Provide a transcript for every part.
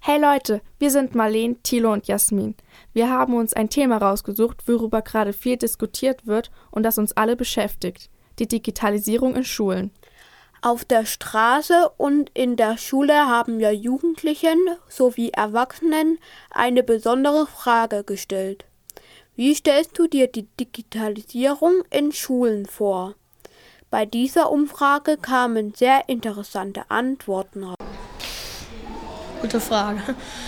Hey Leute, wir sind Marleen, Thilo und Jasmin. Wir haben uns ein Thema rausgesucht, worüber gerade viel diskutiert wird und das uns alle beschäftigt: die Digitalisierung in Schulen. Auf der Straße und in der Schule haben wir Jugendlichen sowie Erwachsenen eine besondere Frage gestellt. Wie stellst du dir die Digitalisierung in Schulen vor? Bei dieser Umfrage kamen sehr interessante Antworten raus. Gute Frage.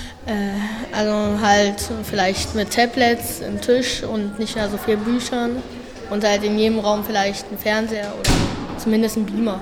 Also halt vielleicht mit Tablets im Tisch und nicht mehr so viel Büchern und halt in jedem Raum vielleicht ein Fernseher oder zumindest ein Beamer.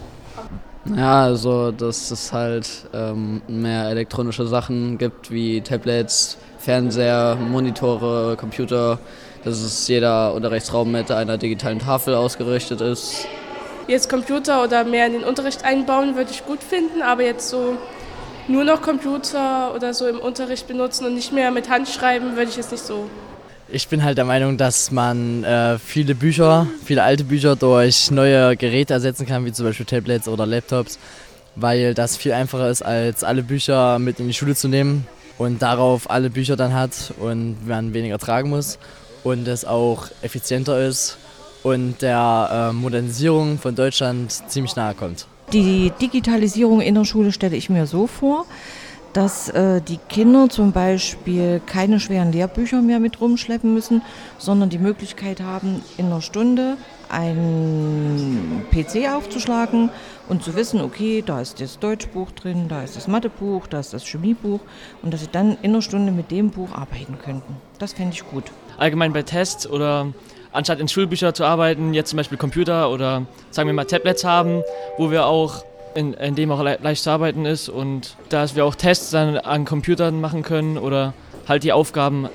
Ja, also dass es halt mehr elektronische Sachen gibt wie Tablets, Fernseher, Monitore, Computer, dass es jeder Unterrichtsraum mit einer digitalen Tafel ausgerichtet ist. Jetzt Computer oder mehr in den Unterricht einbauen würde ich gut finden, aber jetzt so nur noch Computer oder so im Unterricht benutzen und nicht mehr mit Hand schreiben, würde ich jetzt nicht so. Ich bin halt der Meinung, dass man viele alte Bücher durch neue Geräte ersetzen kann, wie zum Beispiel Tablets oder Laptops, weil das viel einfacher ist, als alle Bücher mit in die Schule zu nehmen und darauf alle Bücher dann hat und man weniger tragen muss und es auch effizienter ist und der Modernisierung von Deutschland ziemlich nahe kommt. Die Digitalisierung in der Schule stelle ich mir so vor, dass die Kinder zum Beispiel keine schweren Lehrbücher mehr mit rumschleppen müssen, sondern die Möglichkeit haben, in einer Stunde einen PC aufzuschlagen und zu wissen, okay, da ist das Deutschbuch drin, da ist das Mathebuch, da ist das Chemiebuch und dass sie dann in einer Stunde mit dem Buch arbeiten könnten. Das fände ich gut. Allgemein bei Tests oder anstatt in Schulbücher zu arbeiten, jetzt zum Beispiel Computer oder sagen wir mal Tablets haben, wo wir auch in dem auch leicht zu arbeiten ist und dass wir auch Tests dann an Computern machen können oder halt die Aufgaben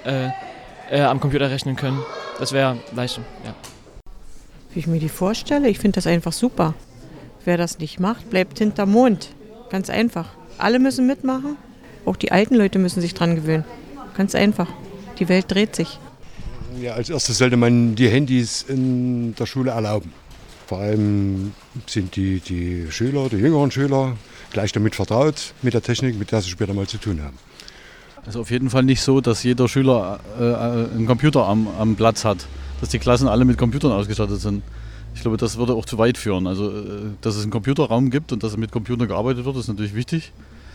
am Computer rechnen können. Das wäre Leistung, ja. Wie ich mir die vorstelle, ich finde das einfach super. Wer das nicht macht, bleibt hinterm Mond. Ganz einfach. Alle müssen mitmachen, auch die alten Leute müssen sich dran gewöhnen. Ganz einfach. Die Welt dreht sich. Ja, als erstes sollte man die Handys in der Schule erlauben. Vor allem sind die Schüler, die jüngeren Schüler, gleich damit vertraut mit der Technik, mit der sie später mal zu tun haben. Also auf jeden Fall nicht so, dass jeder Schüler einen Computer am Platz hat, dass die Klassen alle mit Computern ausgestattet sind. Ich glaube, das würde auch zu weit führen. Also, dass es einen Computerraum gibt und dass mit Computern gearbeitet wird, ist natürlich wichtig.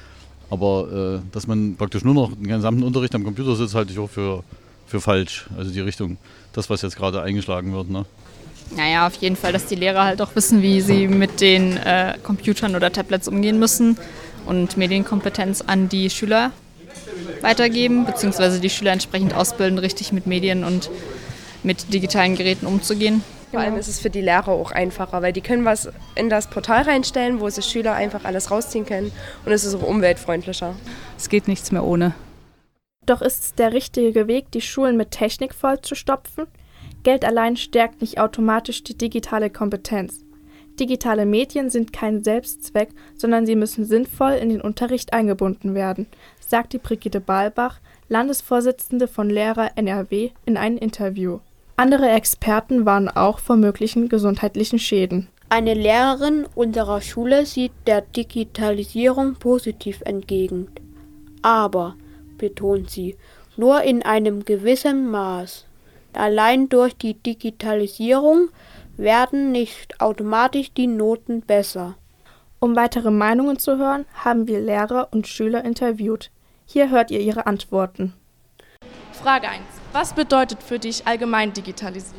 Aber dass man praktisch nur noch den gesamten Unterricht am Computer sitzt, halte ich auch für falsch. Also die Richtung, das was jetzt gerade eingeschlagen wird. Ne? Naja, auf jeden Fall, dass die Lehrer halt auch wissen, wie sie mit den Computern oder Tablets umgehen müssen und Medienkompetenz an die Schüler weitergeben, beziehungsweise die Schüler entsprechend ausbilden, richtig mit Medien und mit digitalen Geräten umzugehen. Vor allem ist es für die Lehrer auch einfacher, weil die können was in das Portal reinstellen, wo sich Schüler einfach alles rausziehen können und es ist auch umweltfreundlicher. Es geht nichts mehr ohne. Doch ist es der richtige Weg, die Schulen mit Technik vollzustopfen? Geld allein stärkt nicht automatisch die digitale Kompetenz. Digitale Medien sind kein Selbstzweck, sondern sie müssen sinnvoll in den Unterricht eingebunden werden, sagt die Brigitte Balbach, Landesvorsitzende von Lehrer NRW, in einem Interview. Andere Experten warnen auch vor möglichen gesundheitlichen Schäden. Eine Lehrerin unserer Schule sieht der Digitalisierung positiv entgegen. Aber, betont sie, nur in einem gewissen Maß. Allein durch die Digitalisierung werden nicht automatisch die Noten besser. Um weitere Meinungen zu hören, haben wir Lehrer und Schüler interviewt. Hier hört ihr ihre Antworten. Frage 1. Was bedeutet für dich allgemein Digitalisierung?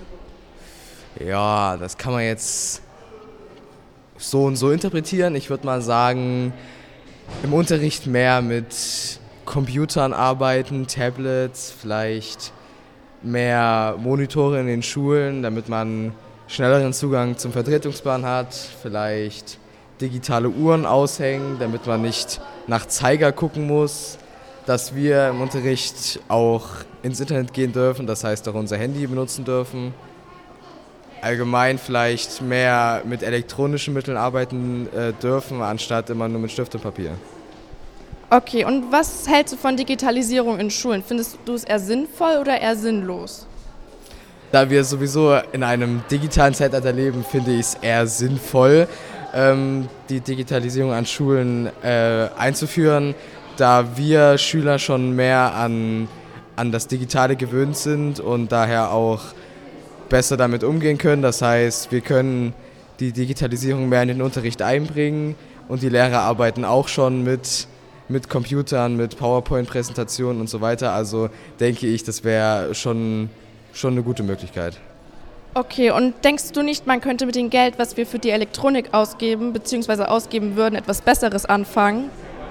Ja, das kann man jetzt so und so interpretieren. Ich würde mal sagen, im Unterricht mehr mit Computern arbeiten, Tablets, vielleicht mehr Monitore in den Schulen, damit man schnelleren Zugang zum Vertretungsplan hat, vielleicht digitale Uhren aushängen, damit man nicht nach Zeiger gucken muss, dass wir im Unterricht auch ins Internet gehen dürfen, das heißt auch unser Handy benutzen dürfen. Allgemein vielleicht mehr mit elektronischen Mitteln arbeiten dürfen, anstatt immer nur mit Stift und Papier. Okay, und was hältst du von Digitalisierung in Schulen? Findest du es eher sinnvoll oder eher sinnlos? Da wir sowieso in einem digitalen Zeitalter leben, finde ich es eher sinnvoll, die Digitalisierung an Schulen einzuführen, da wir Schüler schon mehr an das Digitale gewöhnt sind und daher auch besser damit umgehen können. Das heißt, wir können die Digitalisierung mehr in den Unterricht einbringen und die Lehrer arbeiten auch schon mit Computern, mit PowerPoint-Präsentationen und so weiter. Also denke ich, das wäre schon eine gute Möglichkeit. Okay, und denkst du nicht, man könnte mit dem Geld, was wir für die Elektronik ausgeben, bzw. ausgeben würden, etwas Besseres anfangen?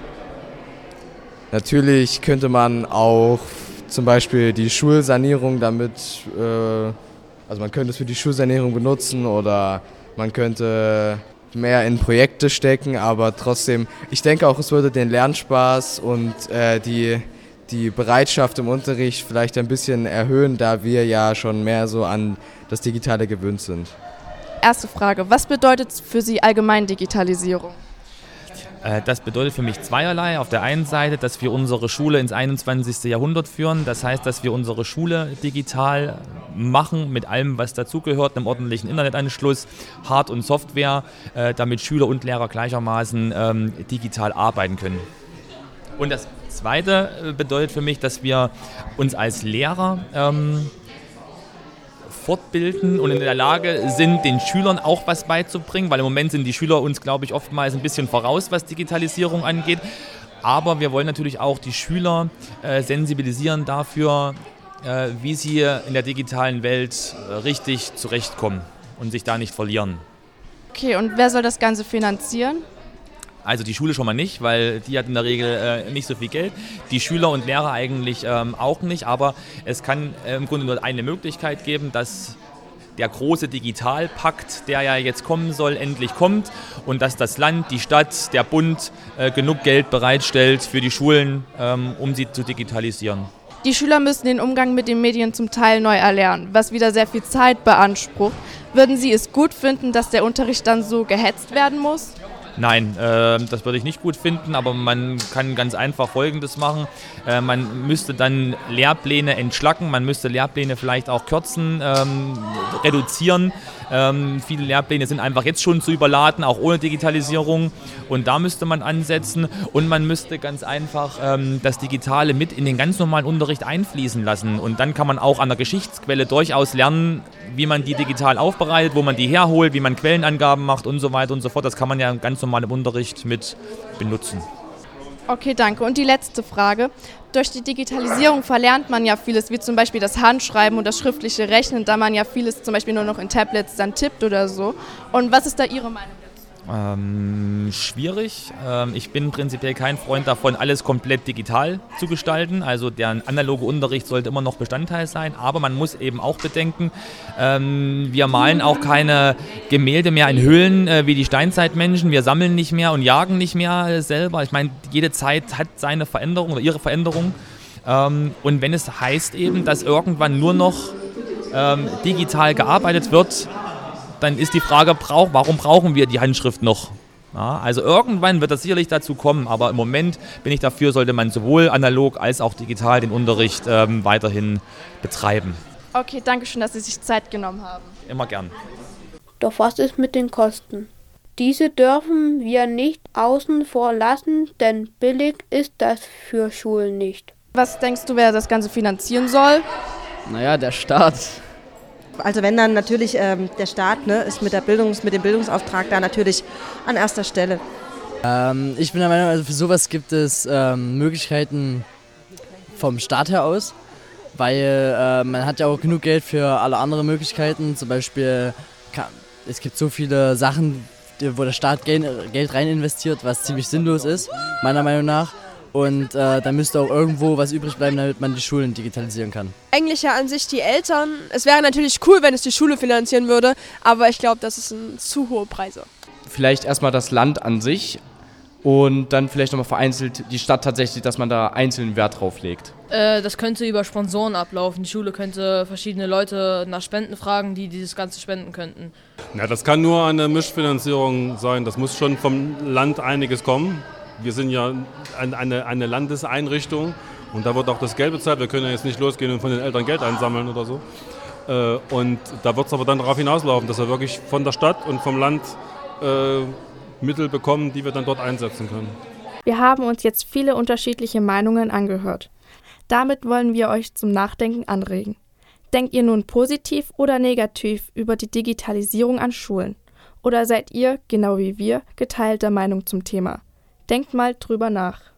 Natürlich könnte man auch zum Beispiel die Schulsanierung damit, also man könnte es für die Schulsanierung benutzen oder man könnte mehr in Projekte stecken, aber trotzdem, ich denke auch, es würde den Lernspaß und die Bereitschaft im Unterricht vielleicht ein bisschen erhöhen, da wir ja schon mehr so an das Digitale gewöhnt sind. Erste Frage, was bedeutet für Sie allgemein Digitalisierung? Das bedeutet für mich zweierlei. Auf der einen Seite, dass wir unsere Schule ins 21. Jahrhundert führen. Das heißt, dass wir unsere Schule digital machen, mit allem, was dazugehört, einem ordentlichen Internetanschluss, Hard- und Software, damit Schüler und Lehrer gleichermaßen digital arbeiten können. Und das Zweite bedeutet für mich, dass wir uns als Lehrer fortbilden und in der Lage sind, den Schülern auch was beizubringen, weil im Moment sind die Schüler uns, glaube ich, oftmals ein bisschen voraus, was Digitalisierung angeht. Aber wir wollen natürlich auch die Schüler sensibilisieren dafür, wie sie in der digitalen Welt richtig zurechtkommen und sich da nicht verlieren. Okay, und wer soll das Ganze finanzieren? Also die Schule schon mal nicht, weil die hat in der Regel nicht so viel Geld. Die Schüler und Lehrer eigentlich auch nicht, aber es kann im Grunde nur eine Möglichkeit geben, dass der große Digitalpakt, der ja jetzt kommen soll, endlich kommt und dass das Land, die Stadt, der Bund genug Geld bereitstellt für die Schulen, um sie zu digitalisieren. Die Schüler müssen den Umgang mit den Medien zum Teil neu erlernen, was wieder sehr viel Zeit beansprucht. Würden Sie es gut finden, dass der Unterricht dann so gehetzt werden muss? Nein, das würde ich nicht gut finden, aber man kann ganz einfach Folgendes machen. Man müsste dann Lehrpläne entschlacken, man müsste Lehrpläne vielleicht auch kürzen, reduzieren. Viele Lehrpläne sind einfach jetzt schon zu überladen, auch ohne Digitalisierung. Und da müsste man ansetzen und man müsste ganz einfach das Digitale mit in den ganz normalen Unterricht einfließen lassen. Und dann kann man auch an der Geschichtsquelle durchaus lernen, wie man die digital aufbereitet, wo man die herholt, wie man Quellenangaben macht und so weiter und so fort. Das kann man ja ganz normal im Unterricht mit benutzen. Okay, danke. Und die letzte Frage. Durch die Digitalisierung verlernt man ja vieles, wie zum Beispiel das Handschreiben und das schriftliche Rechnen, da man ja vieles zum Beispiel nur noch in Tablets dann tippt oder so. Und was ist da Ihre Meinung dazu? Schwierig. Ich bin prinzipiell kein Freund davon, alles komplett digital zu gestalten. Also der analoge Unterricht sollte immer noch Bestandteil sein. Aber man muss eben auch bedenken, wir malen auch keine Gemälde mehr in Höhlen wie die Steinzeitmenschen. Wir sammeln nicht mehr und jagen nicht mehr selber. Ich meine, jede Zeit hat seine Veränderung oder ihre Veränderung. Und wenn es heißt eben, dass irgendwann nur noch digital gearbeitet wird, dann ist die Frage, warum brauchen wir die Handschrift noch? Ja, also irgendwann wird das sicherlich dazu kommen, aber im Moment bin ich dafür, sollte man sowohl analog als auch digital den Unterricht weiterhin betreiben. Okay, danke schön, dass Sie sich Zeit genommen haben. Immer gern. Doch was ist mit den Kosten? Diese dürfen wir nicht außen vor lassen, denn billig ist das für Schulen nicht. Was denkst du, wer das Ganze finanzieren soll? Naja, der Staat. Also wenn dann natürlich der Staat ist mit dem Bildungsauftrag da natürlich an erster Stelle. Ich bin der Meinung, also für sowas gibt es Möglichkeiten vom Staat her aus, weil man hat ja auch genug Geld für alle anderen Möglichkeiten. Zum Beispiel, es gibt so viele Sachen, wo der Staat Geld rein investiert, was ziemlich sinnlos ist, meiner Meinung nach. Und da müsste auch irgendwo was übrig bleiben, damit man die Schulen digitalisieren kann. Eigentlich ja an sich die Eltern. Es wäre natürlich cool, wenn es die Schule finanzieren würde, aber ich glaube, das sind zu hohe Preise. Vielleicht erstmal das Land an sich und dann vielleicht nochmal vereinzelt die Stadt tatsächlich, dass man da einzelnen Wert drauf legt. Das könnte über Sponsoren ablaufen. Die Schule könnte verschiedene Leute nach Spenden fragen, die dieses Ganze spenden könnten. Ja, das kann nur eine Mischfinanzierung sein. Das muss schon vom Land einiges kommen. Wir sind ja eine Landeseinrichtung und da wird auch das Geld bezahlt. Wir können ja jetzt nicht losgehen und von den Eltern Geld einsammeln oder so. Und da wird es aber dann darauf hinauslaufen, dass wir wirklich von der Stadt und vom Land Mittel bekommen, die wir dann dort einsetzen können. Wir haben uns jetzt viele unterschiedliche Meinungen angehört. Damit wollen wir euch zum Nachdenken anregen. Denkt ihr nun positiv oder negativ über die Digitalisierung an Schulen? Oder seid ihr, genau wie wir, geteilter Meinung zum Thema? Denkt mal drüber nach.